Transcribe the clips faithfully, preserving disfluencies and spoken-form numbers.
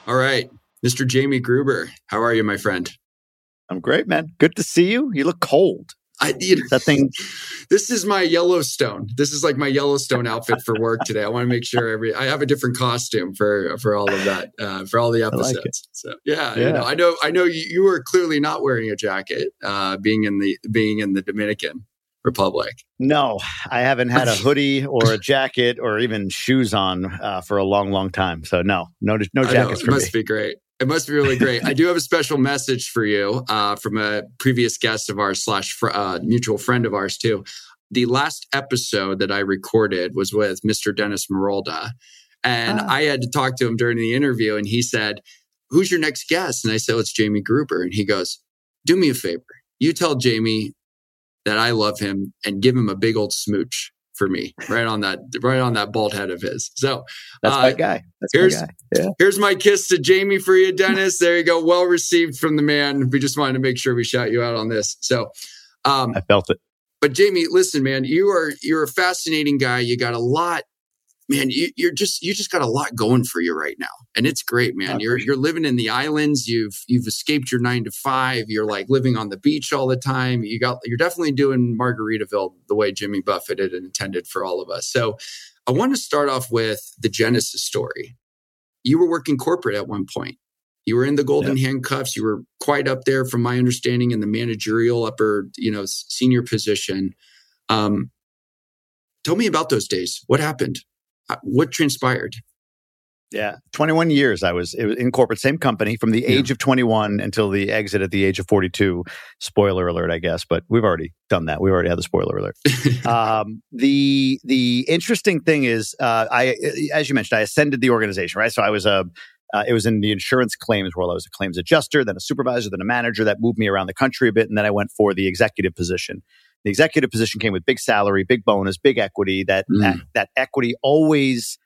All right, Mister Jamie Gruber, how are you, my friend? I'm great, man. Good to see you. You look cold. I you know, that thing. This is my Yellowstone. This is like my Yellowstone outfit for work today. I want to make sure every I have a different costume for for all of that uh, for all the episodes. Like so yeah, yeah, you know, I know I know you, you are clearly not wearing a jacket, uh, being in the being in the Dominican Republic. No, I haven't had a hoodie or a jacket or even shoes on uh, for a long, long time. So no, no, no jackets for me. It me. must be great. It must be really great. I do have a special message for you uh, from a previous guest of ours slash fr- uh, mutual friend of ours too. The last episode that I recorded was with Mister Dennis Marolda. And ah. I had to talk to him during the interview. And he said, who's your next guest? And I said, well, it's Jamie Gruber. And he goes, do me a favor. You tell Jamie that I love him and give him a big old smooch for me, right on that, right on that bald head of his. So that's uh, my guy. That's here's, my guy. Yeah. Here's my kiss to Jamie for you, Dennis. There you go. Well received from the man. We just wanted to make sure we shout you out on this. So um, I felt it. But Jamie, listen, man, you are you're a fascinating guy. You got a lot, man. You, you're just you just got a lot going for you right now, and it's great, man. You're you're living in the islands. You've you've escaped your nine to five. You're like living on the beach all the time. You got you're definitely doing Margaritaville the way Jimmy Buffett had intended for all of us. So I want to start off with the genesis story. You were working corporate at one point. You were in the golden yep. handcuffs. You were quite up there, from my understanding, in the managerial upper, you know, senior position. Um, tell me about those days. What happened? What transpired? Yeah, twenty-one years I was, it was in corporate, same company, from the yeah. age of twenty-one until the exit at the age of forty-two. Spoiler alert, I guess, but we've already done that. We've already had the spoiler alert. um, the the interesting thing is, uh, I as you mentioned, I ascended the organization, right? So I was a Uh, it was in the insurance claims world. I was a claims adjuster, then a supervisor, then a manager. That moved me around the country a bit. And then I went for the executive position. The executive position came with big salary, big bonus, big equity. That mm. that, that equity always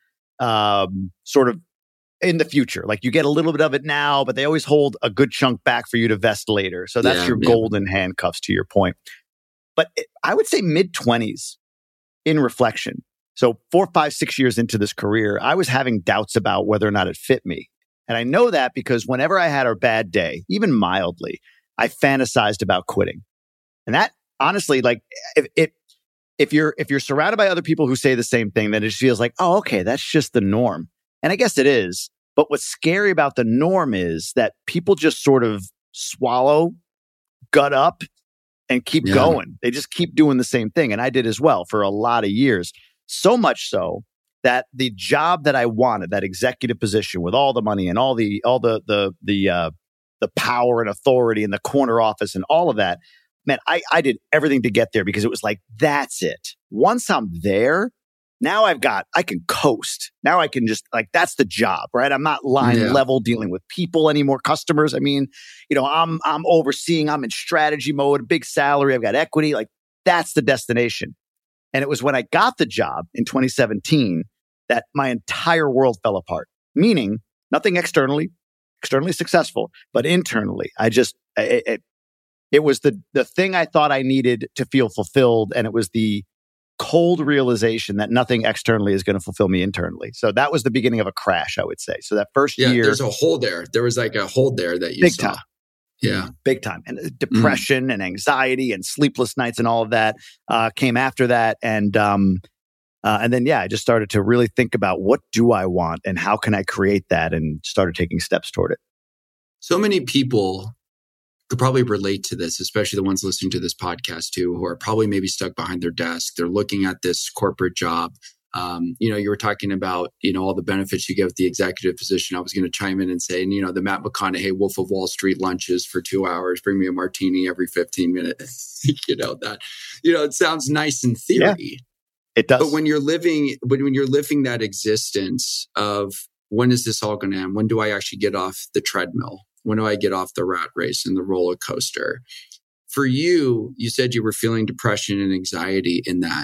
um, sort of in the future. Like you get a little bit of it now, but they always hold a good chunk back for you to vest later. So that's yeah, your yeah. golden handcuffs, to your point. But it, I would say mid-twenties in reflection. So four, five, six years into this career, I was having doubts about whether or not it fit me. And I know that because whenever I had a bad day, even mildly, I fantasized about quitting. And that honestly, like if it, if you're, if you're surrounded by other people who say the same thing, then it just feels like, oh, okay, that's just the norm. And I guess it is. But what's scary about the norm is that people just sort of swallow, gut up, and keep yeah. going. They just keep doing the same thing. And I did as well for a lot of years. So much so that the job that I wanted, that executive position with all the money and all the all the the the uh, the power and authority in the corner office and all of that, man, I, I did everything to get there because it was like, that's it. Once I'm there, now I've got, I can coast. Now I can just like, that's the job, right? I'm not line yeah. level dealing with people anymore, customers. I mean, you know, I'm I'm overseeing, I'm in strategy mode, big salary, I've got equity. Like that's the destination. And it was when I got the job in twenty seventeen that my entire world fell apart. Meaning nothing externally, externally successful, but internally, I just, it, it, it was the, the thing I thought I needed to feel fulfilled. And it was the cold realization that nothing externally is going to fulfill me internally. So that was the beginning of a crash, I would say. So that first yeah, year. There's a hole there. There was like a hole there that you big saw. Time. Yeah. Big time. And depression mm. and anxiety and sleepless nights and all of that uh, came after that. And um, uh, and then, yeah, I just started to really think about what do I want and how can I create that, and started taking steps toward it. So many people could probably relate to this, especially the ones listening to this podcast too, who are probably maybe stuck behind their desk. They're looking at this corporate job. Um, you know, you were talking about, you know, all the benefits you get with the executive position. I was going to chime in and say, and, you know, the Matt McConaughey Wolf of Wall Street lunches for two hours, bring me a martini every fifteen minutes. you know, that, you know, it sounds nice in theory. Yeah, it does. But when you're living, when, when you're living that existence of when is this all going to end? When do I actually get off the treadmill? When do I get off the rat race and the roller coaster? For you, you said you were feeling depression and anxiety in that.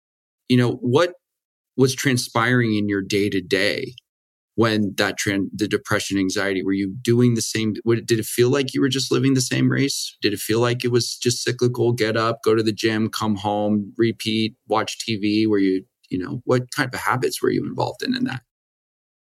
You know, what was transpiring in your day to day when that trend, the depression, anxiety, were you doing the same? What, did it feel like you were just living the same race? Did it feel like it was just cyclical? Get up, go to the gym, come home, repeat, watch T V? Were you, you know, what kind of habits were you involved in in that?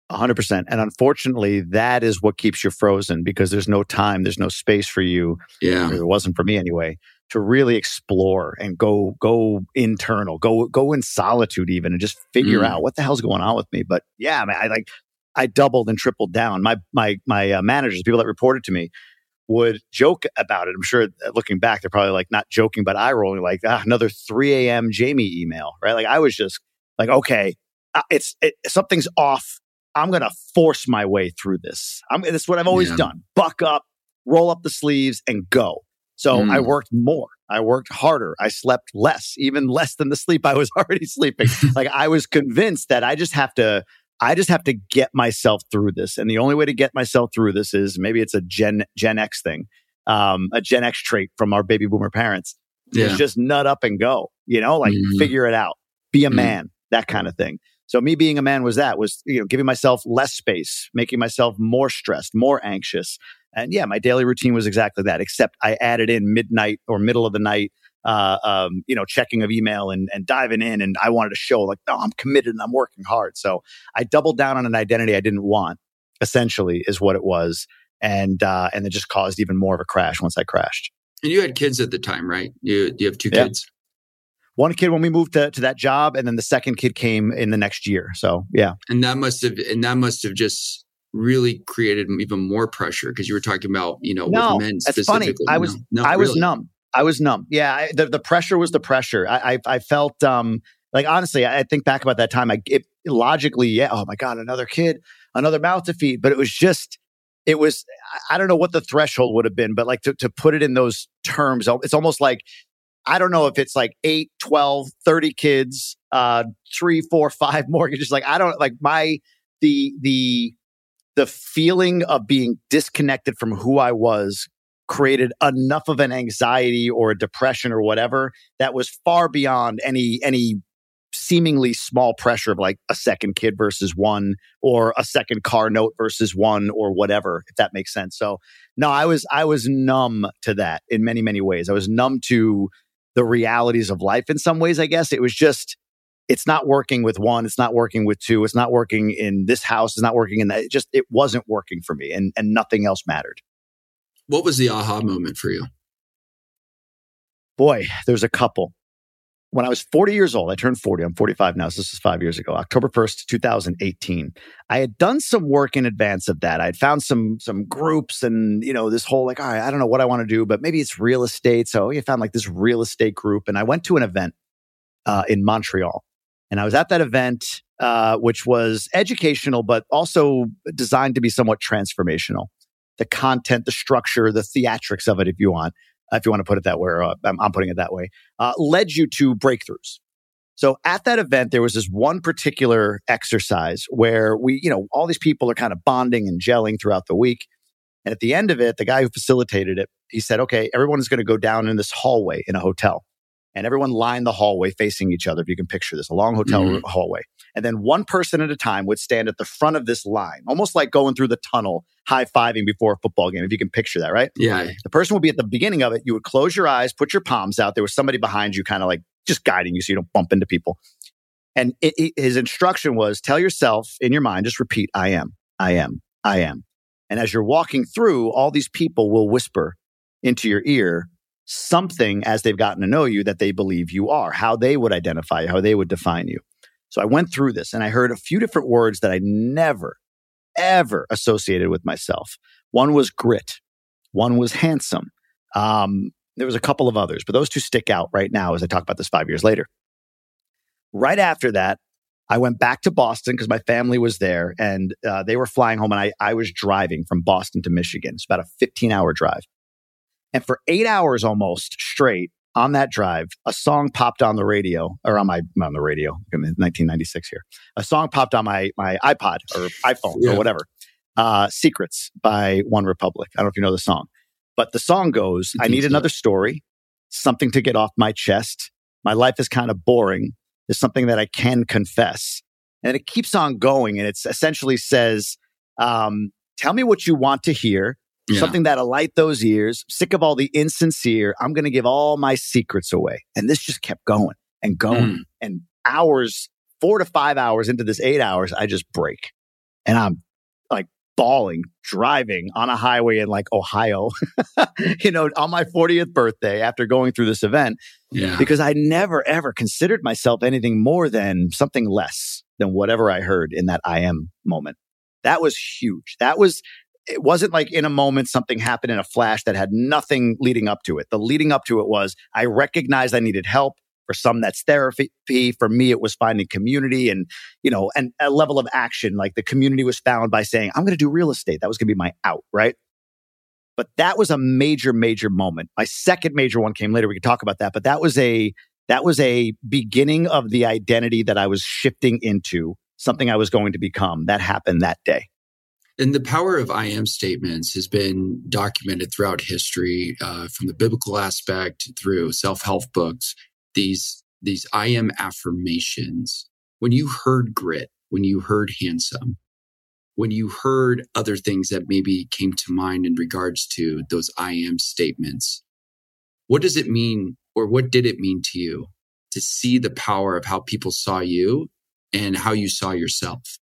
one hundred percent. And unfortunately, that is what keeps you frozen because there's no time, there's no space for you. Yeah. It wasn't for me anyway, to really explore and go go internal, go go in solitude even and just figure mm. out what the hell's going on with me. But yeah, man, I like I doubled and tripled down. My my my uh, managers, people that reported to me, would joke about it. I'm sure looking back, they're probably like not joking, but eye rolling, like ah, another three a.m. Jamie email, right? Like I was just like, okay, it's it, something's off. I'm going to force my way through this. I'm, that's what I've always yeah. done. Buck up, roll up the sleeves and go. So mm. I worked more. I worked harder. I slept less, even less than the sleep I was already sleeping. Like I was convinced that I just have to, I just have to get myself through this. And the only way to get myself through this is maybe it's a Gen, Gen X thing, um, a Gen X trait from our baby boomer parents. Yeah. Is just nut up and go, you know, like mm. figure it out, be a mm. man, that kind of thing. So me being a man was that, was, you know, giving myself less space, making myself more stressed, more anxious. And yeah, my daily routine was exactly that, except I added in midnight or middle of the night, uh, um, you know, checking of email and, and diving in. And I wanted to show like, no, I'm committed and I'm working hard. So I doubled down on an identity I didn't want, essentially is what it was. And, uh, and it just caused even more of a crash once I crashed. And you had kids at the time, right? You, you have two yeah. kids. One kid when we moved to, to that job, and then the second kid came in the next year. So yeah, and that must have and that must have just really created even more pressure because you were talking about you know no, with men that's specifically. Funny. I was no, no, I was really. numb. I was numb. Yeah, I, the the pressure was the pressure. I I, I felt um like honestly, I, I think back about that time. I it, logically, yeah. Oh my God, another kid, another mouth to feed. But it was just. It was. I don't know what the threshold would have been, but like to to put it in those terms, it's almost like. I don't know if it's like eight, twelve, thirty kids, uh, three, four, five mortgages. Like, I don't like my, the, the, the feeling of being disconnected from who I was created enough of an anxiety or a depression or whatever that was far beyond any, any seemingly small pressure of like a second kid versus one or a second car note versus one or whatever, if that makes sense. So no, I was, I was numb to that in many, many ways. I was numb to the realities of life in some ways, I guess. It was just, it's not working with one, it's not working with two, it's not working in this house, it's not working in that. It just, it wasn't working for me and, and nothing else mattered. What was the aha moment for you? Boy, there's a couple. When I was forty years old, I turned forty, I'm forty-five now, so this is five years ago, October first, twenty eighteen. I had done some work in advance of that. I'd found some some groups and, you know, this whole like, all right, I don't know what I want to do, but maybe it's real estate. So I found like this real estate group and I went to an event uh, in Montreal. And I was at that event, uh, which was educational, but also designed to be somewhat transformational. The content, the structure, the theatrics of it, if you want. If you want to put it that way, or uh, I'm, I'm putting it that way, uh, led you to breakthroughs. So at that event, there was this one particular exercise where we, you know, all these people are kind of bonding and gelling throughout the week. And at the end of it, the guy who facilitated it, he said, okay, everyone is going to go down in this hallway in a hotel. And everyone lined the hallway facing each other. If you can picture this, a long hotel mm-hmm. hallway. And then one person at a time would stand at the front of this line, almost like going through the tunnel, high-fiving before a football game, if you can picture that, right? Yeah. The person would be at the beginning of it. You would close your eyes, put your palms out. There was somebody behind you kind of like just guiding you so you don't bump into people. And it, it, his instruction was, tell yourself in your mind, just repeat, I am, I am, I am. And as you're walking through, all these people will whisper into your ear something as they've gotten to know you that they believe you are, how they would identify you, how they would define you. So I went through this and I heard a few different words that I never, ever associated with myself. One was grit. One was handsome. Um, there was a couple of others, but those two stick out right now as I talk about this five years later. Right after that, I went back to Boston because my family was there and uh, they were flying home and I, I was driving from Boston to Michigan. It's about a fifteen hour drive. And for eight hours almost straight on that drive, a song popped on the radio or on my, on the radio in nineteen ninety-six here. A song popped on my, my iPod or iPhone yeah. or whatever. Uh, Secrets by One Republic. I don't know if you know the song, but the song goes, I need another story, something to get off my chest. My life is kind of boring. There's something that I can confess. And it keeps on going. And it essentially says, um, tell me what you want to hear. Yeah. Something that'll light those ears. Sick of all the insincere. I'm going to give all my secrets away. And this just kept going and going. Mm. And hours, four to five hours into this eight hours, I just break. And I'm like bawling, driving on a highway in like Ohio, you know, on my fortieth birthday after going through this event. Yeah. Because I never, ever considered myself anything more than something less than whatever I heard in that I am moment. That was huge. That was, it wasn't like in a moment something happened in a flash that had nothing leading up to it. The leading up to it was I recognized I needed help. For some, that's therapy. For me, it was finding community and, you know, and a level of action. Like the community was found by saying, I'm going to do real estate. That was going to be my out, right? But that was a major, major moment. My second major one came later. We could talk about that. But that was a, that was a beginning of the identity that I was shifting into, something I was going to become. That happened that day. And the power of I am statements has been documented throughout history, uh, from the biblical aspect through self-help books. These, these I am affirmations. When you heard grit, when you heard handsome, when you heard other things that maybe came to mind in regards to those I am statements, what does it mean, or what did it mean to you to see the power of how people saw you and how you saw yourself?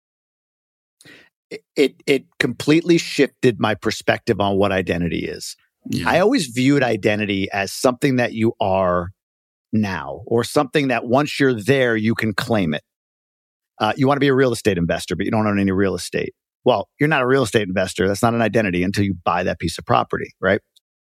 It, it, it completely shifted my perspective on what identity is. Yeah. I always viewed identity as something that you are now, or something that once you're there, you can claim it. Uh, you want to be a real estate investor, but you don't own any real estate. Well, you're not a real estate investor. That's not an identity until you buy that piece of property, right?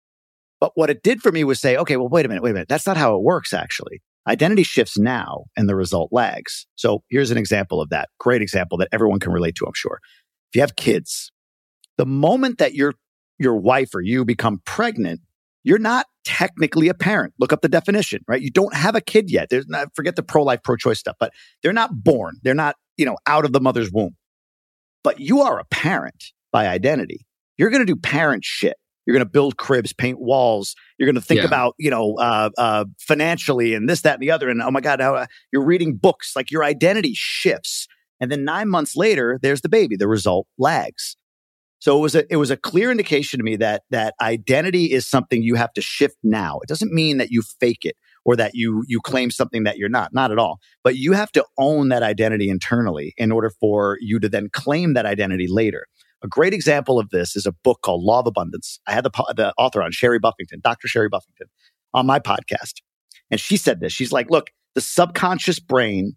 But what it did for me was say, okay, well, wait a minute, wait a minute. That's not how it works, actually. Identity shifts now and the result lags. So here's an example of that. Great example that everyone can relate to, I'm sure. If you have kids, the moment that your your wife or you become pregnant, you're not technically a parent. Look up the definition, right? You don't have a kid yet. There's not, forget the pro-life, pro-choice stuff, but they're not born. They're not, you know, out of the mother's womb. But you are a parent by identity. You're going to do parent shit. You're going to build cribs, paint walls. You're going to think yeah. about, you know, uh, uh, financially and this, that, and the other. And oh my God, how, uh, you're reading books. Like your identity shifts. And then nine months later, there's the baby. The result lags. So it was a, it was a clear indication to me that, that identity is something you have to shift now. It doesn't mean that you fake it or that you, you claim something that you're not, not at all. But you have to own that identity internally in order for you to then claim that identity later. A great example of this is a book called Law of Abundance. I had the, the author on, Sherry Buffington, Doctor Sherry Buffington, on my podcast. And she said this. She's like, look, the subconscious brain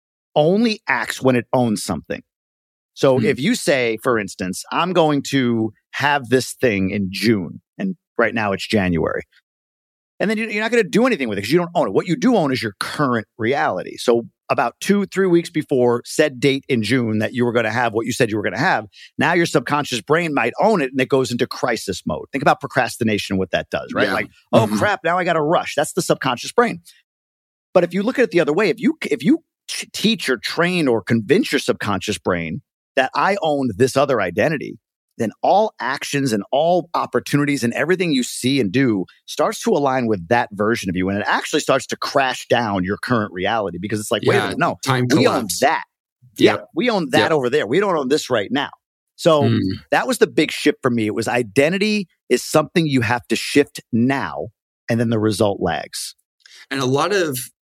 only acts when it owns something. So mm-hmm. if you say, for instance, I'm going to have this thing in June, and right now it's January, and then you're not going to do anything with it because you don't own it. What you do own is your current reality. So about two, three weeks before said date in June that you were going to have what you said you were going to have, now your subconscious brain might own it and it goes into crisis mode. Think about procrastination, what that does, right? Yeah. Like, oh mm-hmm. crap, now I got to rush. That's the subconscious brain. But if you look at it the other way, if you if you t- teach or train or convince your subconscious brain that I own this other identity, then all actions and all opportunities and everything you see and do starts to align with that version of you. And it actually starts to crash down your current reality because it's like, yeah, wait a minute, no, time we collapse. own that. Yep. Yeah, we own that yep. over there. We don't own this right now. So mm. that was the big shift for me. It was identity is something you have to shift now, and then the result lags. And a lot of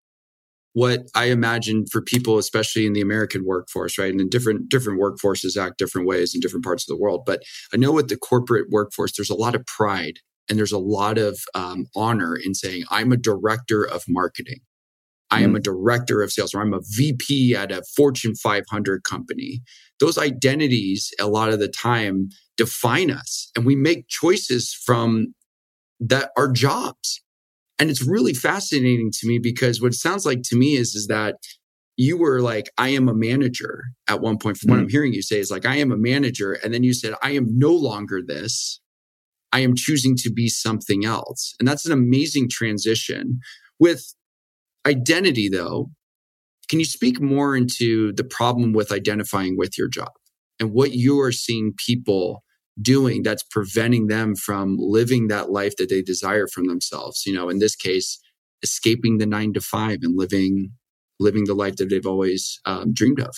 what I imagine for people, especially in the American workforce, right? And in different different workforces act different ways in different parts of the world. But I know with the corporate workforce, there's a lot of pride and there's a lot of um, honor in saying, I'm a director of marketing. I am a director of sales, or I'm a V P at a Fortune five hundred company. Those identities, a lot of the time, define us. And we make choices from that our jobs. And it's really fascinating to me because what it sounds like to me is, is that you were like, I am a manager at one point. From mm-hmm. what I'm hearing you say is like, I am a manager. And then you said, I am no longer this. I am choosing to be something else. And that's an amazing transition. With identity, though, can you speak more into the problem with identifying with your job and what you are seeing people doing that's preventing them from living that life that they desire from themselves? You know, in this case, escaping the nine to five and living living the life that they've always um, dreamed of.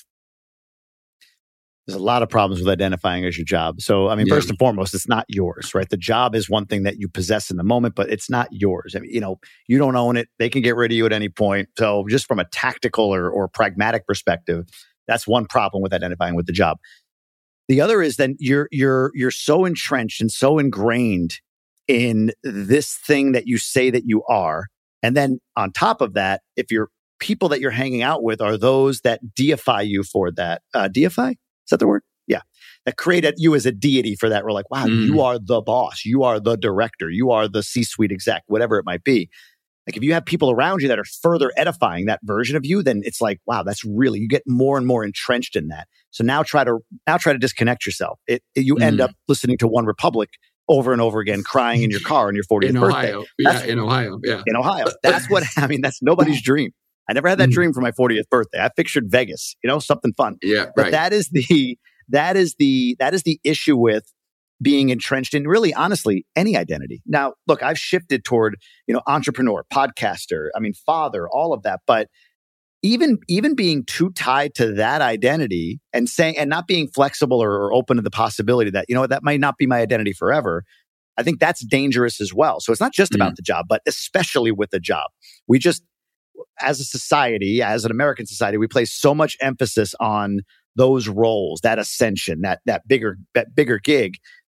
There's a lot of problems with identifying as your job. So, I mean, yeah. first and foremost, it's not yours, right? The job is one thing that you possess in the moment, but it's not yours. I mean, you know, you don't own it. They can get rid of you at any point. So just from a tactical or, or pragmatic perspective, that's one problem with identifying with the job. The other is then you're you're you're so entrenched and so ingrained in this thing that you say that you are. And then on top of that, if your people that you're hanging out with are those that deify you for that, uh, deify? Is that the word? Yeah. That create you as a deity for that. We're like, wow, mm. you are the boss. You are the director. You are the C-suite exec, whatever it might be. Like if you have people around you that are further edifying that version of you, then it's like, wow, that's really, you get more and more entrenched in that. So now try to, now try to disconnect yourself. It, it you mm. end up listening to One Republic over and over again, crying in your car on your fortieth in birthday. Ohio. Yeah, in Ohio. Yeah. In Ohio. That's what, I mean, that's nobody's dream. I never had that mm. dream for my fortieth birthday. I pictured Vegas, you know, something fun. Yeah. But right. that is the, that is the, that is the issue with being entrenched in really, honestly, any identity. Now, look, I've shifted toward, you know, entrepreneur, podcaster, I mean, father, all of that. But even, even being too tied to that identity and saying, and not being flexible or, or open to the possibility that, you know, that might not be my identity forever. I think that's dangerous as well. So it's not just mm. about the job, but especially with the job. We just, as a society, as an American society, we place so much emphasis on those roles, that ascension, that, that bigger, that bigger gig.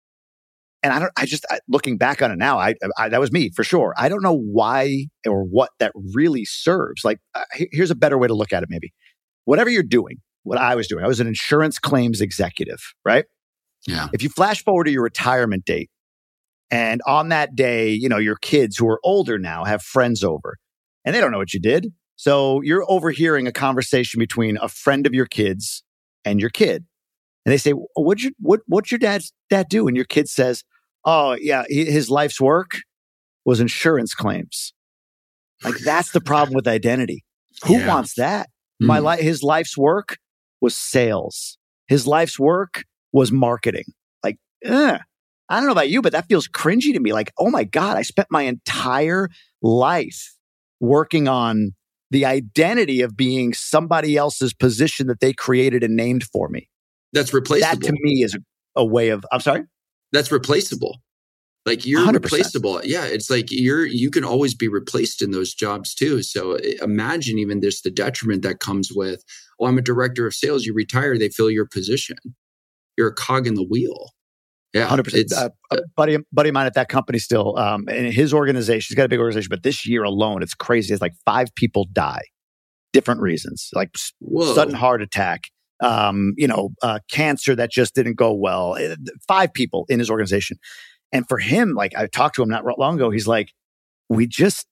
And I don't, I just, I, looking back on it now, I, I, that was me for sure. I don't know why or what that really serves. Like, uh, here's a better way to look at it maybe. Whatever you're doing, what I was doing, I was an insurance claims executive, right? Yeah. If you flash forward to your retirement date, and on that day, you know, your kids who are older now have friends over, and they don't know what you did. So you're overhearing a conversation between a friend of your kids and your kid. And they say, what'd your, what, what'd your dad's dad do? And your kid says, oh, yeah, his life's work was insurance claims. Like, that's the problem with identity. Who yeah. wants that? Mm. My li- His life's work was sales. His life's work was marketing. Like, eh, I don't know about you, but that feels cringy to me. Like, oh my God, I spent my entire life working on the identity of being somebody else's position that they created and named for me. That's replaceable. That to me is a, a way of, I'm sorry? That's replaceable. Like you're one hundred percent replaceable. Yeah. It's like you're, you can always be replaced in those jobs too. So imagine even this, the detriment that comes with, oh, I'm a director of sales. You retire, they fill your position. You're a cog in the wheel. Yeah. one hundred percent. Uh, a buddy, buddy of mine at that company still, um, and his organization, he's got a big organization, but this year alone, it's crazy. It's like five people die. Different reasons, like Whoa. sudden heart attack, um, you know, uh, cancer that just didn't go well. Five people in his organization. And for him, like I talked to him not long ago, he's like, we just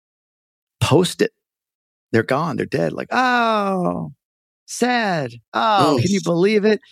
post it. They're gone. They're dead. Like, oh, sad. Oh, oh. Can you believe it?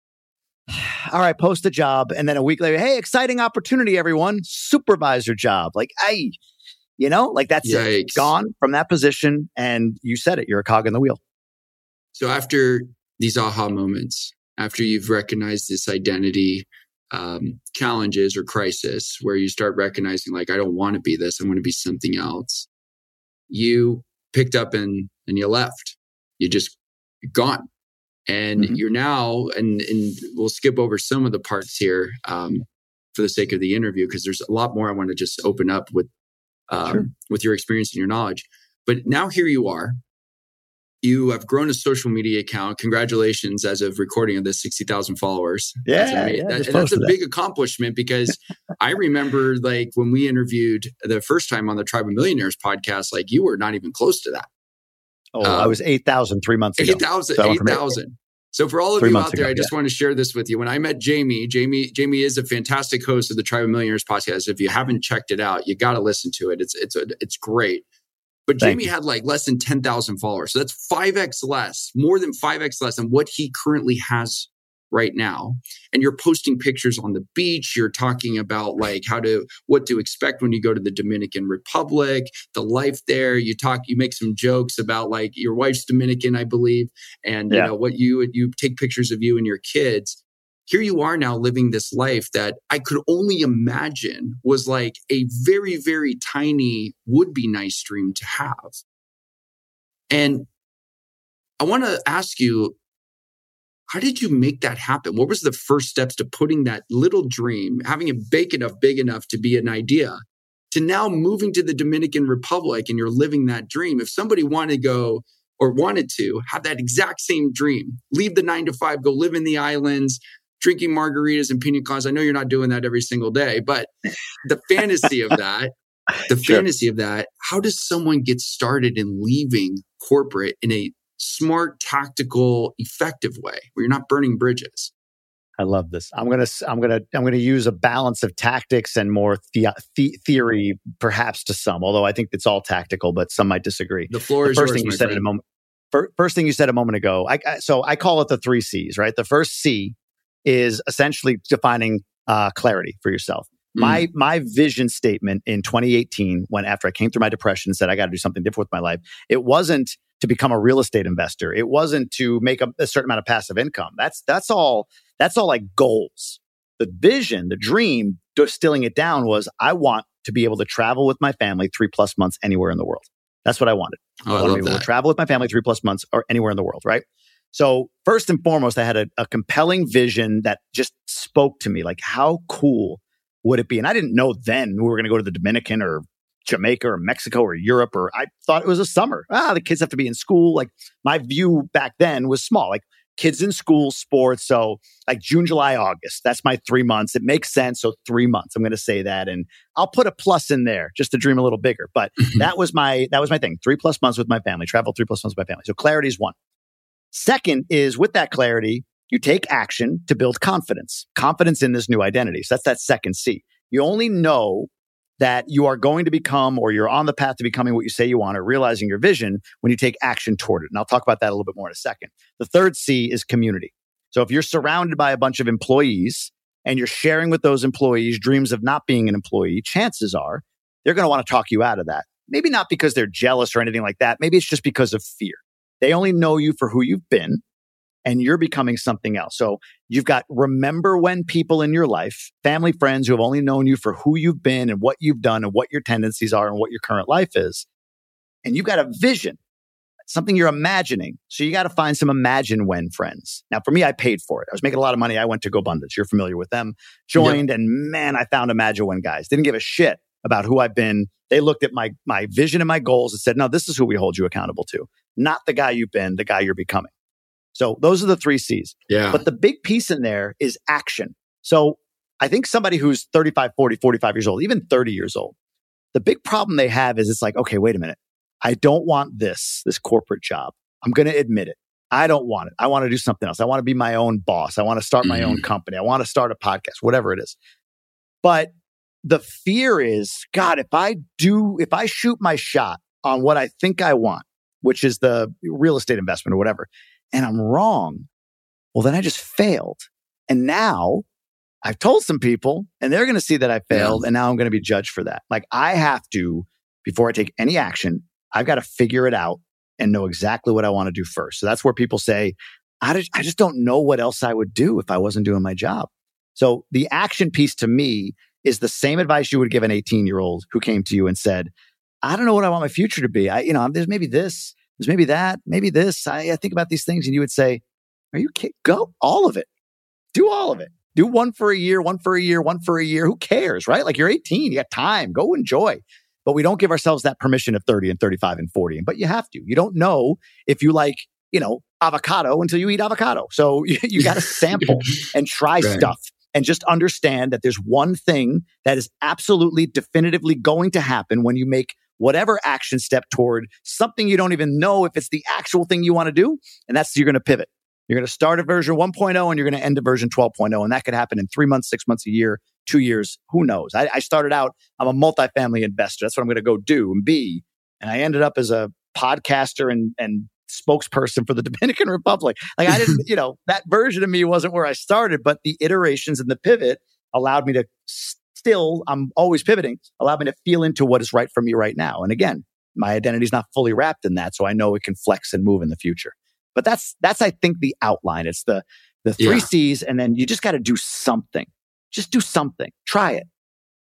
All right, post a job. And then a week later, hey, exciting opportunity, everyone. Supervisor job. Like, hey, you know, like that's it. Gone from that position. And you said it, you're a cog in the wheel. So after these aha moments, after you've recognized this identity um, challenges or crisis where you start recognizing like, I don't want to be this, I want to be something else. You picked up and, and you left. You just gone. And mm-hmm. you're now, and, and we'll skip over some of the parts here um, for the sake of the interview, because there's a lot more I want to just open up with um, sure. with your experience and your knowledge. But now here you are. You have grown a social media account. Congratulations, as of recording of this, sixty thousand followers. Yeah, that's yeah that, and that's a that. big accomplishment, because I remember like when we interviewed the first time on the Tribe of Millionaires podcast, like you were not even close to that. Oh, um, I was eight thousand three months ago. eight thousand. So eight thousand. So for all of Three you out there, ago, I just yeah. want to share this with you. When I met Jamie, Jamie, Jamie is a fantastic host of the Tribe of Millionaires podcast. If you haven't checked it out, you got to listen to it. It's it's a, it's great. But Thank Jamie you. had like less than ten thousand followers. So that's five x less, more than five x less than what he currently has right now. And you're posting pictures on the beach. You're talking about like how to, what to expect when you go to the Dominican Republic, the life there. You talk, you make some jokes about like your wife's Dominican, I believe. And yeah. you know, what you, you take pictures of you and your kids. Here you are now living this life that I could only imagine was like a very, very tiny would be nice dream to have. And I want to ask you, how did you make that happen? What was the first steps to putting that little dream, having it big enough, big enough to be an idea, to now moving to the Dominican Republic and you're living that dream? If somebody wanted to go or wanted to have that exact same dream, leave the nine to five, go live in the islands, drinking margaritas and pina coladas. I know you're not doing that every single day, but the fantasy of that, the sure. fantasy of that, how does someone get started in leaving corporate in a smart, tactical, effective way where you're not burning bridges? I love this. I'm gonna, I'm gonna, I'm gonna use a balance of tactics and more the, the theory, perhaps to some. Although I think it's all tactical, but some might disagree. The floor the is first yours, thing you my said friend. in a moment. First thing you said a moment ago. I, I, so I call it the three C's. Right. The first C is essentially defining uh, clarity for yourself. Mm. My my vision statement in twenty eighteen, when after I came through my depression and said I got to do something different with my life, it wasn't to become a real estate investor. It wasn't to make a, a certain amount of passive income. That's that's all. That's all like goals. The vision, the dream, distilling it down was I want to be able to travel with my family three plus months anywhere in the world. That's what I wanted. Oh, I, I wanted love to be able that. to travel with my family three plus months or anywhere in the world, right? So first and foremost, I had a, a compelling vision that just spoke to me. Like, how cool would it be? And I didn't know then we were going to go to the Dominican or Jamaica or Mexico or Europe, or I thought it was a summer. Ah, the kids have to be in school. Like my view back then was small, like kids in school, sports. So like June, July, August, that's my three months. It makes sense. So three months, I'm going to say that. And I'll put a plus in there just to dream a little bigger. But that was my, that was my thing. Three plus months with my family, travel three plus months with my family. So clarity is one. Second is with that clarity, you take action to build confidence, confidence in this new identity. So that's that second C. You only know that you are going to become, or you're on the path to becoming what you say you want, or realizing your vision when you take action toward it. And I'll talk about that a little bit more in a second. The third C is community. So if you're surrounded by a bunch of employees and you're sharing with those employees dreams of not being an employee, chances are they're going to want to talk you out of that. Maybe not because they're jealous or anything like that. Maybe it's just because of fear. They only know you for who you've been, and you're becoming something else. So you've got remember when people in your life, family, friends who have only known you for who you've been and what you've done and what your tendencies are and what your current life is. And you've got a vision, something you're imagining. So you got to find some imagine when friends. Now, for me, I paid for it. I was making a lot of money. I went to GoBundance. You're familiar with them. Joined, yep. And man, I found imagine when guys. Didn't give a shit about who I've been. They looked at my my vision and my goals and said, no, this is who we hold you accountable to. Not the guy you've been, the guy you're becoming. So those are the three C's. Yeah. But the big piece in there is action. So I think somebody who's thirty-five, forty, forty-five years old, even thirty years old, the big problem they have is it's like, okay, wait a minute. I don't want this, this corporate job. I'm going to admit it. I don't want it. I want to do something else. I want to be my own boss. I want to start my mm-hmm. own company. I want to start a podcast, whatever it is. But the fear is, God, if I do, if I shoot my shot on what I think I want, which is the real estate investment or whatever, and I'm wrong, well, then I just failed. And now I've told some people and they're going to see that I failed. Yeah. And now I'm going to be judged for that. Like I have to, before I take any action, I've got to figure it out and know exactly what I want to do first. So that's where people say, I just, I just don't know what else I would do if I wasn't doing my job. So the action piece to me is the same advice you would give an eighteen year old who came to you and said, I don't know what I want my future to be. I, you know, there's maybe this, there's maybe that, maybe this. I, I think about these things. And you would say, are you kidding? Go all of it. Do all of it. Do one for a year, one for a year, one for a year. Who cares, right? Like you're eighteen, you got time, go enjoy. But we don't give ourselves that permission at thirty and thirty-five and forty. But you have to. You don't know if you like, you know, avocado until you eat avocado. So you, you got to sample and try right. stuff. And just understand that there's one thing that is absolutely definitively going to happen when you make whatever action step toward something you don't even know if it's the actual thing you want to do. And that's you're going to pivot. You're going to start at version one point oh and you're going to end at version twelve point oh. And that could happen in three months, six months, a year, two years. Who knows? I, I started out, I'm a multifamily investor. That's what I'm going to go do and be. And I ended up as a podcaster and, and spokesperson for the Dominican Republic. Like I didn't, you know, that version of me wasn't where I started, but the iterations and the pivot allowed me to still, I'm always pivoting, allowed me to feel into what is right for me right now. And again, my identity is not fully wrapped in that. So I know it can flex and move in the future. But that's, that's, I think, the outline. It's the, the three yeah. C's. And then you just got to do something. Just do something. Try it.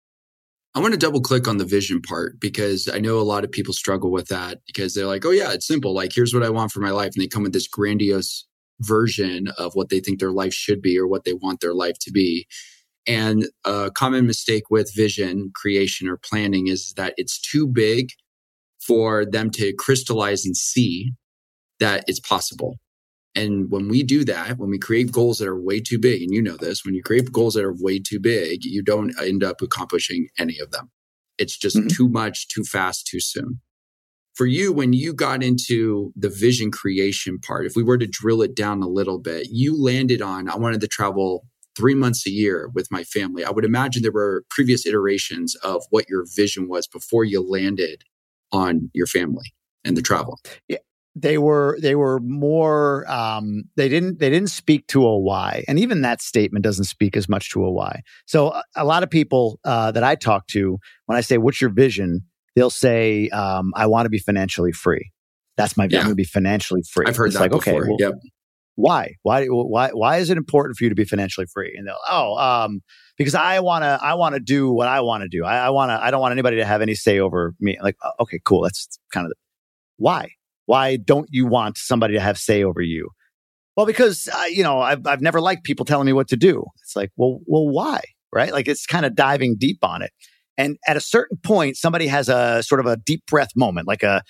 I want to double click on the vision part because I know a lot of people struggle with that because they're like, oh yeah, it's simple. Like, here's what I want for my life. And they come with this grandiose version of what they think their life should be or what they want their life to be. And a common mistake with vision creation or planning is that it's too big for them to crystallize and see that it's possible. And when we do that, when we create goals that are way too big, and you know this, when you create goals that are way too big, you don't end up accomplishing any of them. It's just mm-hmm. too much, too fast, too soon. For you, when you got into the vision creation part, if we were to drill it down a little bit, you landed on, I wanted to travel three months a year with my family. I would imagine there were previous iterations of what your vision was before you landed on your family and the travel. Yeah. They were they were more um, they didn't they didn't speak to a why, and even that statement doesn't speak as much to a why. So a, a lot of people uh, that I talk to, when I say what's your vision, they'll say um, I want to be financially free. That's my vision. Yeah. I'm going to be financially free. I've heard it's that like, before. Okay, well, yep. Why why why why is it important for you to be financially free? And they'll oh um, because I want to I want to do what I want to do. I, I want to I don't want anybody to have any say over me. Like okay, cool. That's kind of the, why. Why don't you want somebody to have say over you? Well, because uh, you know I've I've never liked people telling me what to do. It's like, well, well, why? Right? Like it's kind of diving deep on it. And at a certain point, somebody has a sort of a deep breath moment, like a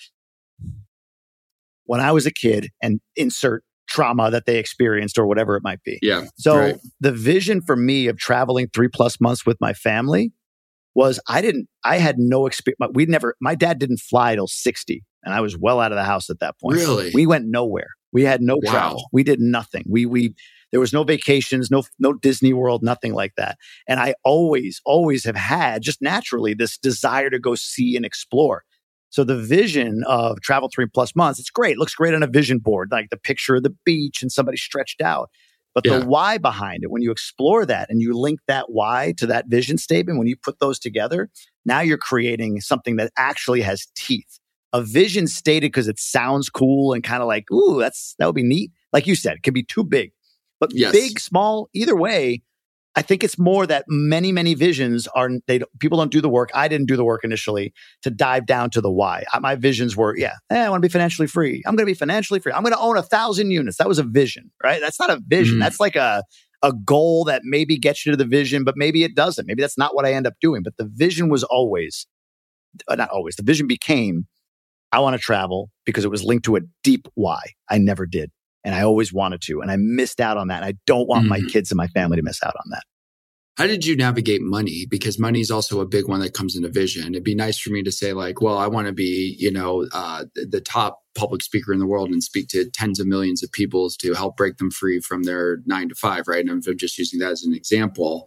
when I was a kid, and insert trauma that they experienced or whatever it might be. Yeah. So right. the vision for me of traveling three plus months with my family was I didn't. I had no experience. We'd never. My dad didn't fly till sixty. And I was well out of the house at that point. Really? We went nowhere. We had no wow. travel. We did nothing. We we there was no vacations, no no Disney World, nothing like that. And I always, always have had just naturally this desire to go see and explore. So the vision of travel three plus months, it's great. It looks great on a vision board, like the picture of the beach and somebody stretched out. But yeah. the why behind it, when you explore that and you link that why to that vision statement, when you put those together, now you're creating something that actually has teeth. A vision stated because it sounds cool and kind of like, ooh, that's that would be neat. Like you said, it can be too big. But yes. big, small, either way, I think it's more that many, many visions are, they people don't do the work. I didn't do the work initially to dive down to the why. My visions were, yeah, eh, I want to be financially free. I'm going to be financially free. I'm going to own a thousand units. That was a vision, right? That's not a vision. Mm. That's like a, a goal that maybe gets you to the vision, but maybe it doesn't. Maybe that's not what I end up doing. But the vision was always, uh, not always, the vision became, I want to travel because it was linked to a deep why. I never did. And I always wanted to. And I missed out on that. And I don't want mm-hmm. my kids and my family to miss out on that. How did you navigate money? Because money is also a big one that comes into vision. It'd be nice for me to say like, well, I want to be, you know, uh, the top public speaker in the world and speak to tens of millions of people to help break them free from their nine to five, right? And I'm just using that as an example.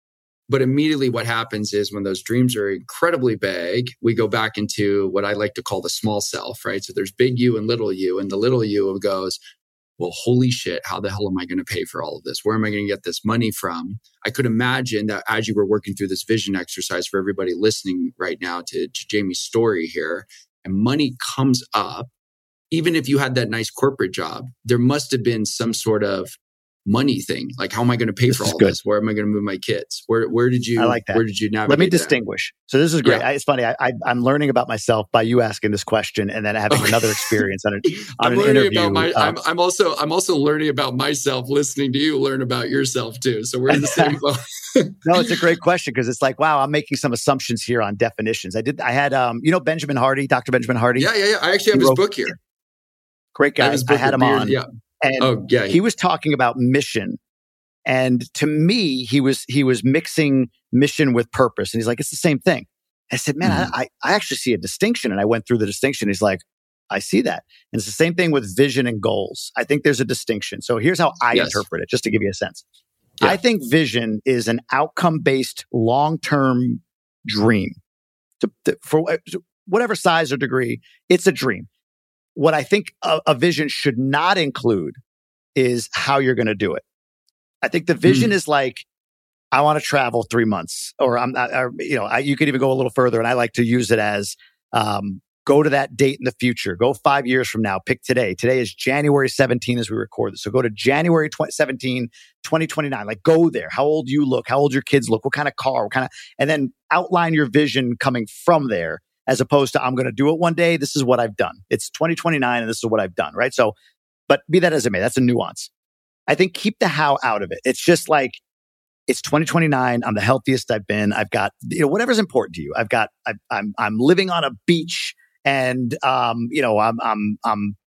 But immediately what happens is when those dreams are incredibly big, we go back into what I like to call the small self, right? So there's big you and little you. And the little you goes, well, holy shit, how the hell am I going to pay for all of this? Where am I going to get this money from? I could imagine that as you were working through this vision exercise for everybody listening right now to, to Jamie's story here, and money comes up, even if you had that nice corporate job, there must have been some sort of money thing. Like, how am I going to pay this for all good. this? Where am I going to move my kids? Where where did you? I like that. Where did you navigate? Let me that? distinguish. So this is great. Yeah. I, it's funny. I, I, I'm learning about myself by you asking this question, and then having Okay. another experience on, a, on I'm an learning interview. about my. Um, I'm, I'm also I'm also learning about myself. Listening to you learn about yourself too. So we're in the same boat. No, it's a great question because it's like, wow, I'm making some assumptions here on definitions. I did. I had, um, you know, Benjamin Hardy, Doctor Benjamin Hardy. Yeah, yeah, yeah. I actually have He his wrote- book here. Great I, have guy. his I book had him with on, Beard. Yeah. and Oh yeah. he was talking about mission. And to me, he was he was mixing mission with purpose. And he's like, it's the same thing. I said, man, Mhm. I, I actually see a distinction. And I went through the distinction. He's like, I see that. And it's the same thing with vision and goals. I think there's a distinction. So here's how I Yes. interpret it, just to give you a sense. Yeah. I think vision is an outcome-based, long-term dream. To, to, for whatever size or degree, it's a dream. What I think a, a vision should not include is how you're going to do it. I think the vision Hmm. is like, I want to travel three months, or I'm, I, or, you know, I, you could even go a little further, and I like to use it as, um, go to that date in the future. Go five years from now. Pick today. Today is January seventeenth as we record this. So go to January seventeenth, twenty twenty-nine. Like, go there. How old you look? How old your kids look? What kind of car? What kind of, and then outline your vision coming from there, as opposed to, I'm going to do it one day. This is what I've done. It's twenty twenty-nine, and this is what I've done. Right. So, but be that as it may, that's a nuance. I think keep the how out of it. It's just like, it's twenty twenty-nine. I'm the healthiest I've been. I've got, you know, whatever's important to you. I've got, I, I'm, I'm living on a beach, and, um, you know, I'm, I'm, I'm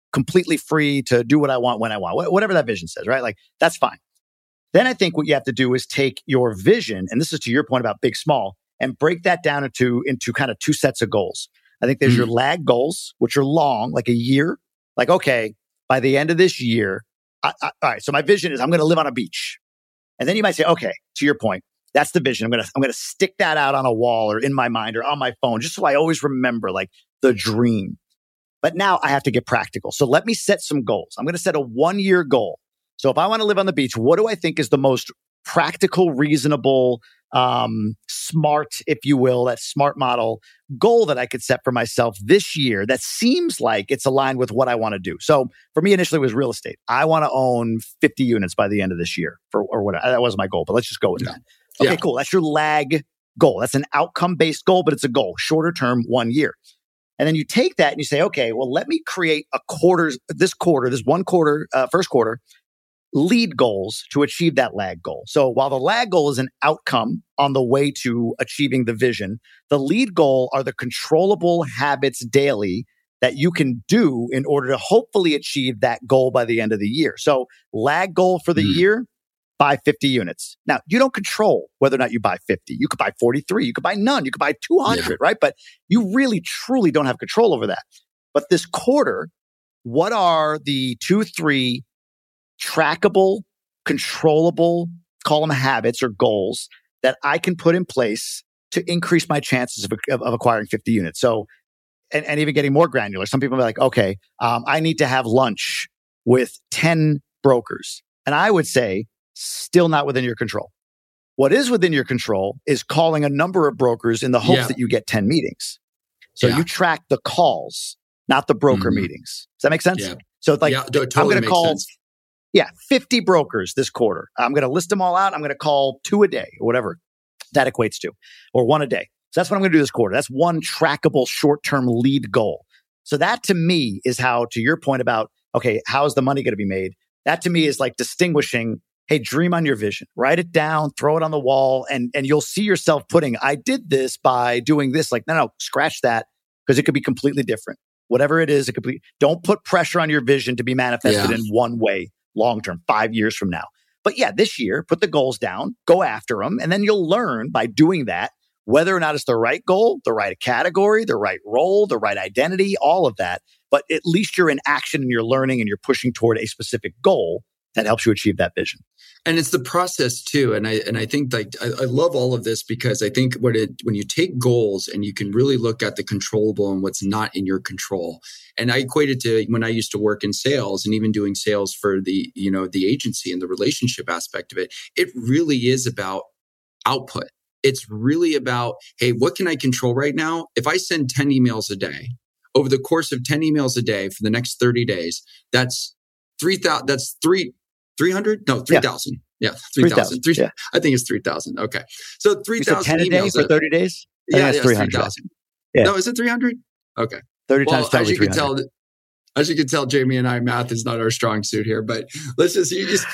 completely free to do what I want when I want, whatever that vision says, right? Like, that's fine. Then I think what you have to do is take your vision, and this is to your point about big, small, and break that down into, into kind of two sets of goals. I think there's mm-hmm. your lag goals, which are long, like a year. Like, okay, by the end of this year, I, I, all right, so my vision is I'm going to live on a beach. And then you might say, okay, to your point, that's the vision. I'm going to, I'm going to stick that out on a wall or in my mind or on my phone, just so I always remember like the dream. But now I have to get practical. So let me set some goals. I'm going to set a one year goal. So if I want to live on the beach, what do I think is the most practical, reasonable, um, smart, if you will, that smart model goal that I could set for myself this year that seems like it's aligned with what I want to do? So for me, initially it was real estate. I want to own fifty units by the end of this year for, or whatever. That was my goal, but let's just go with yeah. that. Okay, yeah. cool. That's your lag goal. That's an outcome-based goal, but it's a goal, shorter term, one year. And then you take that and you say, okay, well, let me create a quarter, this quarter, this one quarter, uh, first quarter, lead goals to achieve that lag goal. So while the lag goal is an outcome on the way to achieving the vision, the lead goal are the controllable habits daily that you can do in order to hopefully achieve that goal by the end of the year. So lag goal for the mm. year, buy fifty units. Now, you don't control whether or not you buy fifty. You could buy forty-three. You could buy none. You could buy two hundred, yeah. right? But you really, truly don't have control over that. But this quarter, what are the two, three trackable, controllable, call them habits or goals that I can put in place to increase my chances of, of, of acquiring fifty units? So, and, and even getting more granular, some people are like, okay, um, I need to have lunch with ten brokers. And I would say, still not within your control. What is within your control is calling a number of brokers in the hopes yeah. that you get ten meetings. So yeah. you track the calls, not the broker mm-hmm. meetings. Does that make sense? Yeah. So it's like, yeah, totally I'm going to call, sense. yeah, fifty brokers this quarter. I'm going to list them all out. I'm going to call two a day or whatever that equates to, or one a day. So that's what I'm going to do this quarter. That's one trackable short-term lead goal. So that to me is how, to your point about, okay, how is the money going to be made? That to me is like distinguishing, hey, dream on your vision, write it down, throw it on the wall, and, and you'll see yourself putting, I did this by doing this. Like, no, no, scratch that, because it could be completely different. Whatever it is, it could be, don't put pressure on your vision to be manifested yeah. in one way, long-term, five years from now. But yeah, this year, put the goals down, go after them, and then you'll learn by doing that, whether or not it's the right goal, the right category, the right role, the right identity, all of that. But at least you're in action and you're learning and you're pushing toward a specific goal that helps you achieve that vision. And it's the process too. And I and I think like I, I love all of this, because I think what it when you take goals and you can really look at the controllable and what's not in your control. And I equate it to when I used to work in sales and even doing sales for the, you know, the agency and the relationship aspect of it. It really is about output. It's really about, hey, what can I control right now? If I send ten emails a day, over the course of ten emails a day for the next thirty days, that's three thousand, that's three, three hundred? No, three thousand. Yeah, yeah three thousand. three, yeah. I think it's three thousand. Okay. So three thousand ten a day for thirty days? I yeah, yeah, three thousand. Yeah. No, is it three hundred? Okay. thirty well, times as you can tell, as you can tell, Jamie and I, math is not our strong suit here, but let's just, you just,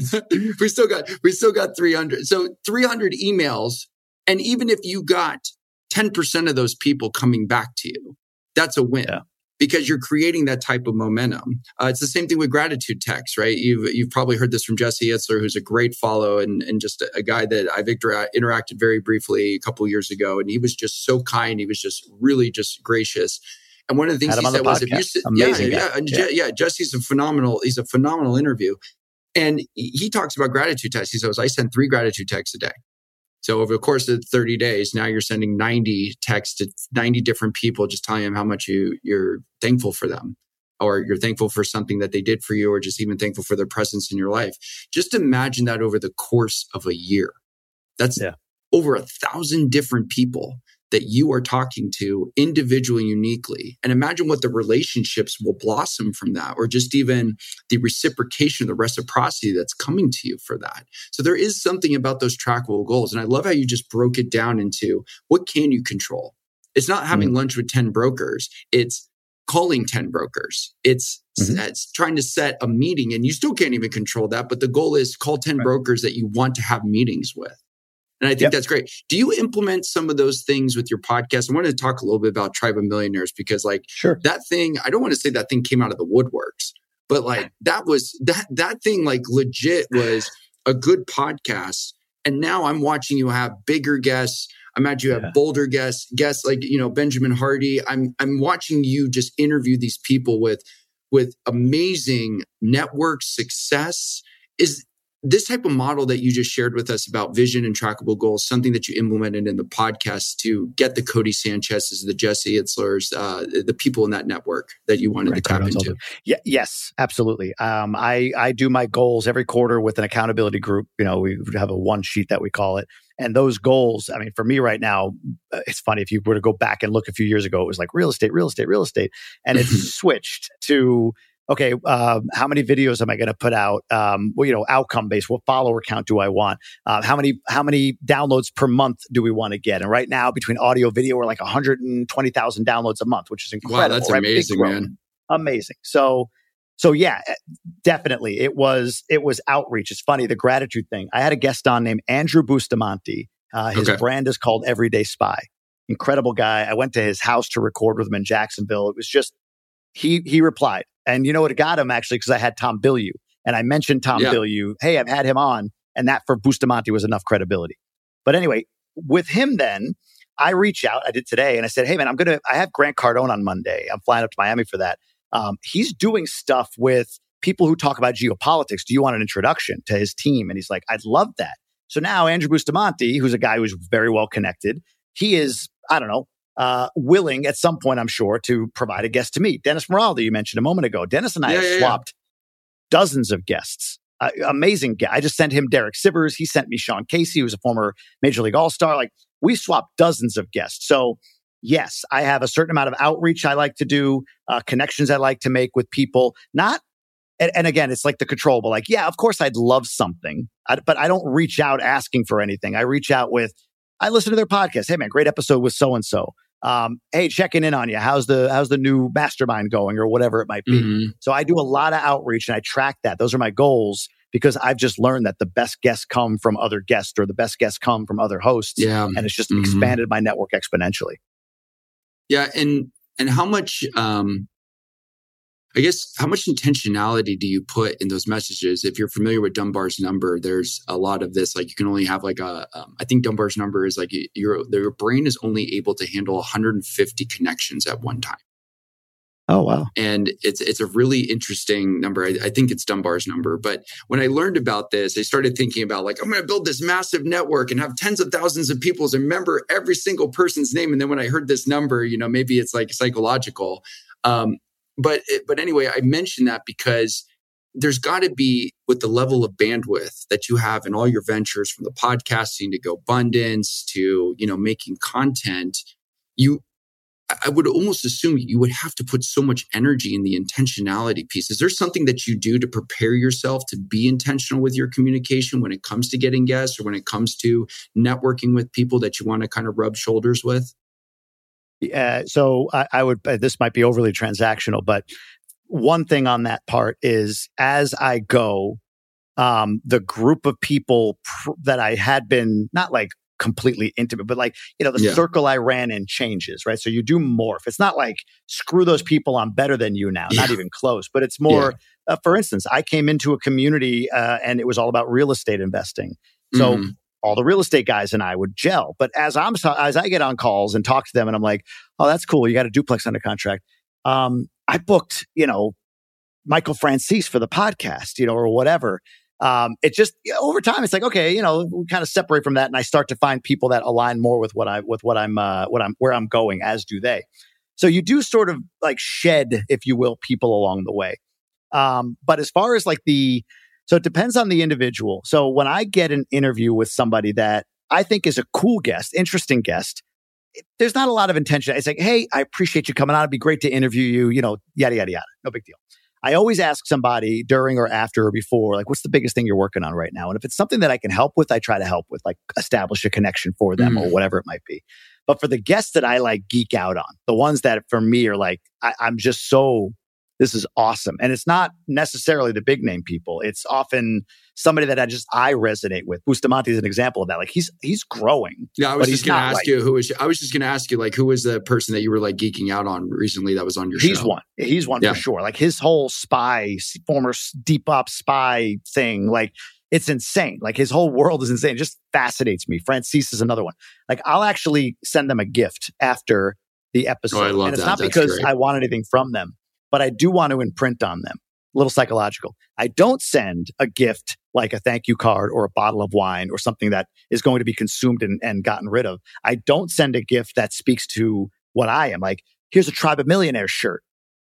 we still got, we still got three hundred. So three hundred emails. And even if you got ten percent of those people coming back to you, that's a win. Yeah. Because you're creating that type of momentum. Uh, it's the same thing with gratitude text, right? You've you've probably heard this from Jesse Itzler, who's a great follow and, and just a, a guy that I've inter- interacted very briefly a couple of years ago. And he was just so kind. He was just really just gracious. And one of the things he said was, if you sit, Amazing yeah, yeah, yeah, yeah, Jesse's a phenomenal, he's a phenomenal interview. And he talks about gratitude texts. He says, I send three gratitude texts a day. So over the course of thirty days, now you're sending ninety texts to ninety different people, just telling them how much you, you're thankful for them, or you're thankful for something that they did for you, or just even thankful for their presence in your life. Just imagine that over the course of a year. That's yeah. over a thousand different people that you are talking to individually, uniquely. And imagine what the relationships will blossom from that, or just even the reciprocation, the reciprocity that's coming to you for that. So there is something about those trackable goals. And I love how you just broke it down into what can you control? It's not having mm-hmm. lunch with ten brokers. It's calling ten brokers. It's, mm-hmm. it's trying to set a meeting, and you still can't even control that. But the goal is call ten right. brokers that you want to have meetings with. And I think Yep. that's great. Do you implement some of those things with your podcast? I wanted to talk a little bit about Tribe of Millionaires because like Sure. that thing, I don't want to say that thing came out of the woodworks, but like that was, that, that thing like legit was a good podcast. And now I'm watching you have bigger guests. I imagine you have Yeah. bolder guests, guests like, you know, Benjamin Hardy. I'm, I'm watching you just interview these people with, with amazing network success. Is this type of model that you just shared with us about vision and trackable goals something that you implemented in the podcast to get the Cody Sanchez's, the Jesse Itzlers, uh, the people in that network that you wanted Grant to tap Cardone's into? also- Yeah, yes, absolutely. Um, I, I do my goals every quarter with an accountability group. You know, we have a one sheet that we call it. And those goals, I mean, for me right now, uh, it's funny. If you were to go back and look a few years ago, it was like real estate, real estate, real estate. And it's switched to, okay, um, how many videos am I going to put out? Um, well, you know, outcome based. What follower count do I want? Uh, how many how many downloads per month do we want to get? And right now, between audio, video, we're like one hundred twenty thousand downloads a month, which is incredible. Wow, that's right? Big amazing, growth. man. Amazing. So, so yeah, definitely, it was it was outreach. It's funny, the gratitude thing. I had a guest on named Andrew Bustamante. Uh, his Okay. brand is called Everyday Spy. Incredible guy. I went to his house to record with him in Jacksonville. It was just he he replied. And you know what got him actually? Because I had Tom Bilyeu. And I mentioned Tom Yeah. Bilyeu. Hey, I've had him on. And that for Bustamante was enough credibility. But anyway, with him then, I reach out. I did today. And I said, hey, man, I'm going to, I have Grant Cardone on Monday. I'm flying up to Miami for that. Um, he's doing stuff with people who talk about geopolitics. Do you want an introduction to his team? And he's like, I'd love that. So now Andrew Bustamante, who's a guy who's very well connected, he is, I don't know, Uh, willing at some point, I'm sure, to provide a guest to me. Dennis Moraldi, you mentioned a moment ago. Dennis and I Yeah, have yeah, yeah. swapped dozens of guests. Uh, amazing guest. I just sent him Derek Sivers. He sent me Sean Casey, who's a former Major League All-Star. Like, we swapped dozens of guests. So yes, I have a certain amount of outreach I like to do, uh, connections I like to make with people. Not, and, and again, it's like the controllable. Like, yeah, of course I'd love something, I, but I don't reach out asking for anything. I reach out with, I listen to their podcast. Hey man, great episode with so-and-so. Um, hey, checking in on you. How's the how's the new mastermind going, or whatever it might be. Mhm. So I do a lot of outreach and I track that. Those are my goals because I've just learned that the best guests come from other guests, or the best guests come from other hosts. Yeah. And it's just Mhm. expanded my network exponentially. Yeah. And, and how much, um, I guess, how much intentionality do you put in those messages? If you're familiar with Dunbar's number, there's a lot of this, like you can only have like a, um, I think Dunbar's number is like your, your brain is only able to handle one hundred fifty connections at one time. Oh, wow. And it's it's a really interesting number. I, I think it's Dunbar's number. But when I learned about this, I started thinking about like, I'm going to build this massive network and have tens of thousands of people to remember every single person's name. And then when I heard this number, you know, maybe it's like psychological. Um, but but anyway, I mentioned that because there's got to be, with the level of bandwidth that you have in all your ventures, from the podcasting to GoBundance to, you know, making content, you I would almost assume you would have to put so much energy in the intentionality piece. Is there something that you do to prepare yourself to be intentional with your communication when it comes to getting guests, or when it comes to networking with people that you want to kind of rub shoulders with? Uh, so I, I would, uh, this might be overly transactional, but one thing on that part is as I go, um, the group of people pr- that I had been not like completely intimate, but like, you know, the Yeah. circle I ran in changes, right? So you do morph. It's not like, screw those people, I'm better than you now, not Yeah. even close, but it's more, uh, for instance, I came into a community uh, and it was all about real estate investing. So Mhm. all the real estate guys and I would gel. But as I'm as I get on calls and talk to them, and I'm like, oh, that's cool, you got a duplex under contract. Um, I booked, you know, Michael Francis for the podcast, you know, or whatever. Um, it just over time, it's like, okay, you know, we kind of separate from that, and I start to find people that align more with what I with what I'm uh, what I'm where I'm going, as do they. So you do sort of like shed, if you will, people along the way. Um, but as far as like the So it depends on the individual. So when I get an interview with somebody that I think is a cool guest, interesting guest, there's not a lot of intention. It's like, hey, I appreciate you coming on. It'd be great to interview you, you know, yada, yada, yada. No big deal. I always ask somebody during or after or before, like, what's the biggest thing you're working on right now? And if it's something that I can help with, I try to help with, like establish a connection for them Mm. or whatever it might be. But for the guests that I like geek out on, the ones that for me are like, I, I'm just so This is awesome. And it's not necessarily the big name people. It's often somebody that I just, I resonate with. Bustamante is an example of that. Like he's, he's growing. Yeah. I was just going to ask like, you who was, I was just going to ask you, like, who was the person that you were like geeking out on recently that was on your he's show? He's one. He's one yeah. for sure. Like his whole spy, former deep op spy thing, like it's insane. Like his whole world is insane. It just fascinates me. Francis is another one. Like I'll actually send them a gift after the episode. Oh, I love and it's that. not That's because great. I want anything from them, but I do want to imprint on them. A little psychological. I don't send a gift like a thank you card or a bottle of wine or something that is going to be consumed and, and gotten rid of. I don't send a gift that speaks to what I am. Like, here's a Tribe of Millionaires shirt.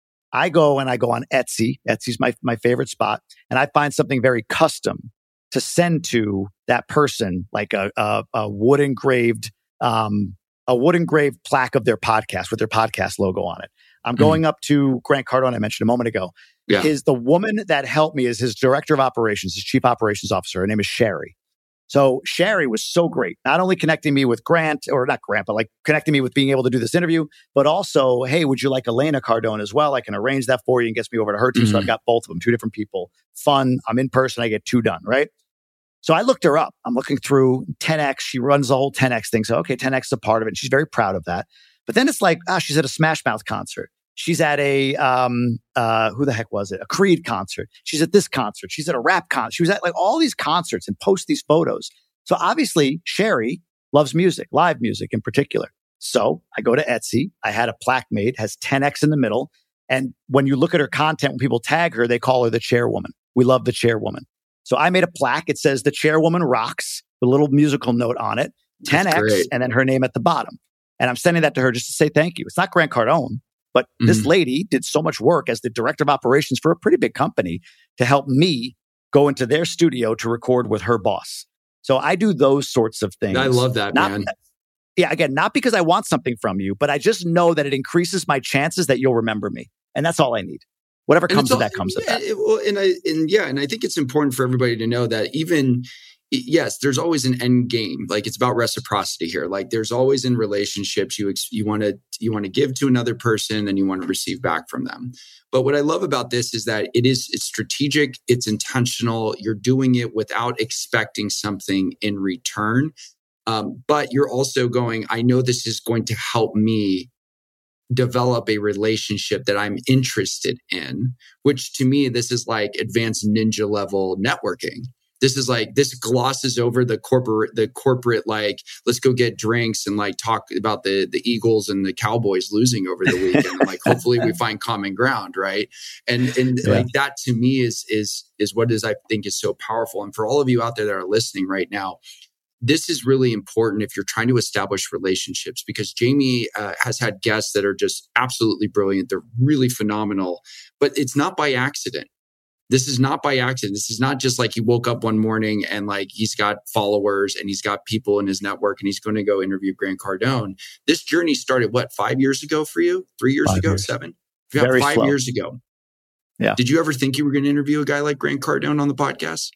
I go and I go on Etsy. Etsy's my, my favorite spot. And I find something very custom to send to that person, like a, a, a wood engraved, um, a wood engraved plaque of their podcast with their podcast logo on it. I'm going mm. up to Grant Cardone, I mentioned a moment ago. Yeah. His, the woman that helped me is his director of operations, his chief operations officer. Her name is Sherry. So Sherry was so great, not only connecting me with Grant, or not Grant, but like connecting me with being able to do this interview, but also, hey, would you like Elena Cardone as well? I can arrange that for you and gets me over to her team. Mm-hmm. So I've got both of them, two different people. Fun. I'm in person. I get two done, right? So I looked her up. I'm looking through ten X. She runs the whole ten X thing. So, okay, ten X is a part of it. And she's very proud of that. But then it's like, ah, she's at a Smash Mouth concert. She's at a, um, uh, who the heck was it? A Creed concert. She's at this concert. She's at a rap concert. She was at like all these concerts and posts these photos. So obviously Sherry loves music, live music in particular. So I go to Etsy. I had a plaque made, has ten X in the middle. And when you look at her content, when people tag her, they call her the chairwoman. We love the chairwoman. So I made a plaque. It says the chairwoman rocks, with a little musical note on it, ten X, and then her name at the bottom. And I'm sending that to her just to say thank you. It's not Grant Cardone. But mm-hmm. this lady did so much work as the director of operations for a pretty big company to help me go into their studio to record with her boss. So I do those sorts of things. I love that, not, man. Yeah, again, not because I want something from you, but I just know that it increases my chances that you'll remember me. And that's all I need. Whatever comes of that comes of that. It, well, and I, and yeah, and I think it's important for everybody to know that even, yes, there's always an end game. Like it's about reciprocity here. Like there's always in relationships, you you want to you want to give to another person and you want to receive back from them. But what I love about this is that it is it's strategic, it's intentional. You're doing it without expecting something in return. Um, but you're also going, I know this is going to help me develop a relationship that I'm interested in, which to me, this is like advanced ninja level networking. This is like, this glosses over the corporate, the corporate, like, let's go get drinks and like talk about the, the Eagles and the Cowboys losing over the weekend. And like, hopefully we find common ground. Right. And, and yeah. like that to me is, is, is what is, I think is so powerful. And for all of you out there that are listening right now, this is really important if you're trying to establish relationships, because Jamie uh, has had guests that are just absolutely brilliant. They're really phenomenal, but it's not by accident. This is not by accident. This is not just like he woke up one morning and like he's got followers and he's got people in his network and he's going to go interview Grant Cardone. This journey started, what, five years ago for you? Three years five ago? Years. Seven? Very five slow. years ago. Yeah. Did you ever think you were going to interview a guy like Grant Cardone on the podcast?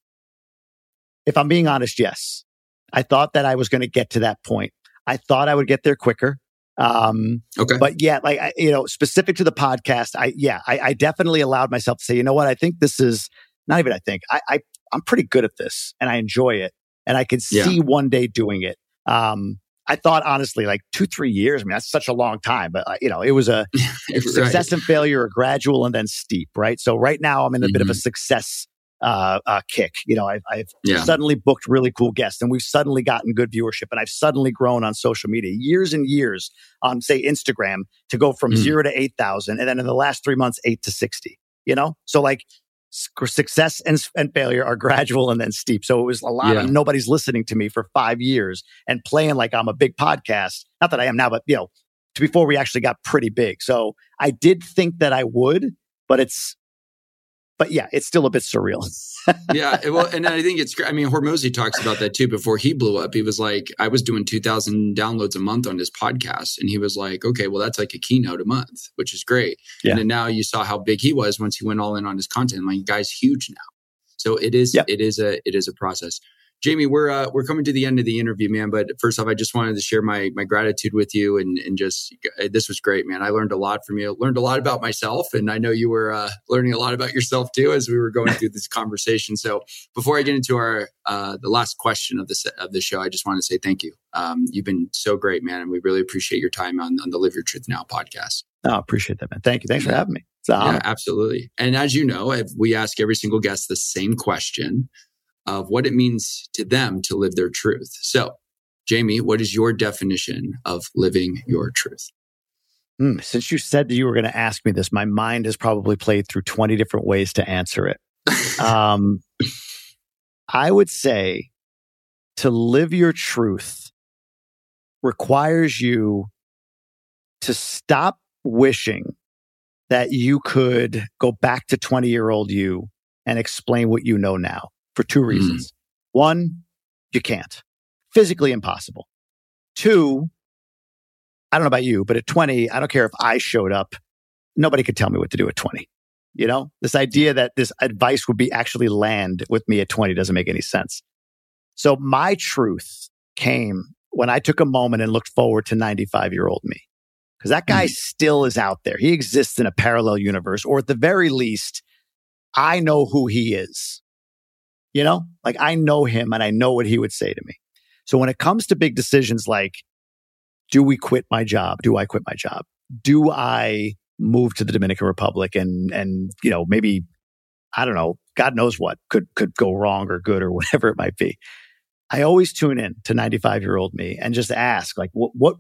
If I'm being honest, yes. I thought that I was going to get to that point. I thought I would get there quicker. Um, okay. But yeah, like, I, you know, specific to the podcast, I, yeah, I, I definitely allowed myself to say, you know what? I think this is not even, I think I, I I'm pretty good at this and I enjoy it and I can yeah. see one day doing it. Um, I thought honestly, like two, three years, I mean, that's such a long time, but uh, you know, it was a success right. and failure, a gradual and then steep, right? So right now I'm in a mm-hmm. bit of a success Uh, uh, kick. You know, I've, I've yeah. suddenly booked really cool guests and we've suddenly gotten good viewership and I've suddenly grown on social media years and years on, say, Instagram to go from mm. zero to eight thousand. And then in the last three months, eight to sixty, you know? So like success and, and failure are gradual and then steep. So it was a lot yeah. of nobody's listening to me for five years and playing like I'm a big podcast. Not that I am now, but you know, to before we actually got pretty big. So I did think that I would, but it's, But yeah, it's still a bit surreal. yeah. Well, and I think it's, I mean, Hormozi talks about that too. Before he blew up, he was like, I was doing two thousand downloads a month on his podcast. And he was like, okay, well, that's like a keynote a month, which is great. Yeah. And then now you saw how big he was once he went all in on his content. Like, guy's huge now. So it is, yep. it is a, it is a process. Jamie, we're uh, we're coming to the end of the interview, man. But first off, I just wanted to share my my gratitude with you, and and just this was great, man. I learned a lot from you. Learned a lot about myself, and I know you were uh, learning a lot about yourself too as we were going through this conversation. So before I get into our uh, the last question of this of the show, I just want to say thank you. Um, you've been so great, man, and we really appreciate your time on on the Live Your Truth Now podcast. Oh, I appreciate that, man. Thank you. Thanks for having me. It's an honor. Yeah, absolutely. And as you know, if we ask every single guest the same question of what it means to them to live their truth. So, Jamie, what is your definition of living your truth? Mm, since you said that you were going to ask me this, my mind has probably played through twenty different ways to answer it. um, I would say to live your truth requires you to stop wishing that you could go back to twenty-year-old you and explain what you know now. For two reasons. Mm. One, you can't. Physically impossible. Two, I don't know about you, but at twenty, I don't care if I showed up. Nobody could tell me what to do at twenty. You know, this idea that this advice would be actually land with me at twenty doesn't make any sense. So my truth came when I took a moment and looked forward to ninety-five-year-old me. Because that guy mm. still is out there. He exists in a parallel universe, or at the very least, I know who he is. You know, like I know him and I know what he would say to me. So when it comes to big decisions like, do we quit my job? Do I quit my job? Do I move to the Dominican Republic and, and, you know, maybe, I don't know, God knows what could, could go wrong or good or whatever it might be. I always tune in to ninety-five year old me and just ask like, what, what,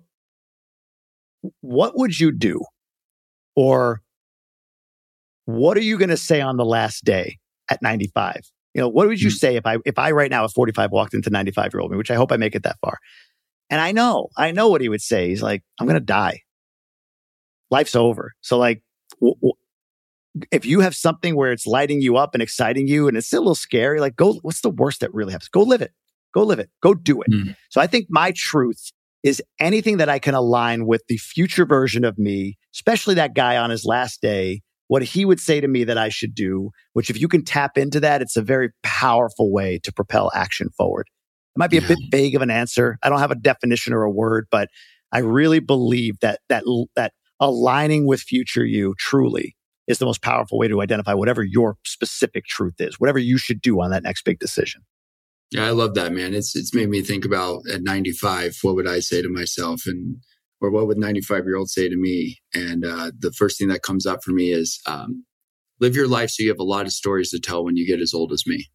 what would you do? Or what are you going to say on the last day at ninety-five? You know, what would you say if I, if I right now at forty-five walked into ninety-five year old me, which I hope I make it that far. And I know, I know what he would say. He's like, I'm going to die. Life's over. So like, w- w- if you have something where it's lighting you up and exciting you and it's still a little scary, like go, what's the worst that really happens? Go live it. Go live it. Go do it. Mm. So I think my truth is anything that I can align with the future version of me, especially that guy on his last day, what he would say to me that I should do, which if you can tap into that, it's a very powerful way to propel action forward. It might be yeah. a bit vague of an answer. I don't have a definition or a word, but I really believe that that that aligning with future you truly is the most powerful way to identify whatever your specific truth is, whatever you should do on that next big decision. Yeah, I love that, man. It's it's made me think about at ninety-five, what would I say to myself, and or what would ninety-five year old say to me? And uh, the first thing that comes up for me is um, live your life so you have a lot of stories to tell when you get as old as me.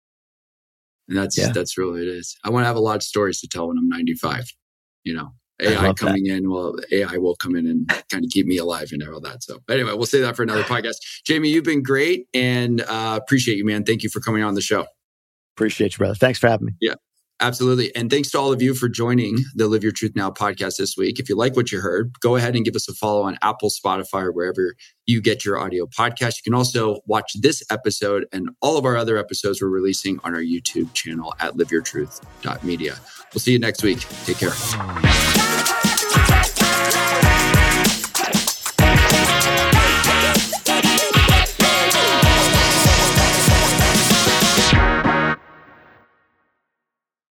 And that's yeah. that's really it is. I want to have a lot of stories to tell when I'm ninety-five. You know, A I coming that. in, well, A I will come in and kind of keep me alive and all that. So anyway, we'll say that for another podcast. Jamie, you've been great and uh, appreciate you, man. Thank you for coming on the show. Appreciate you, brother. Thanks for having me. Yeah, absolutely. And thanks to all of you for joining the Live Your Truth Now podcast this week. If you like what you heard, go ahead and give us a follow on Apple, Spotify, or wherever you get your audio podcast. You can also watch this episode and all of our other episodes we're releasing on our YouTube channel at live your truth dot media. We'll see you next week. Take care.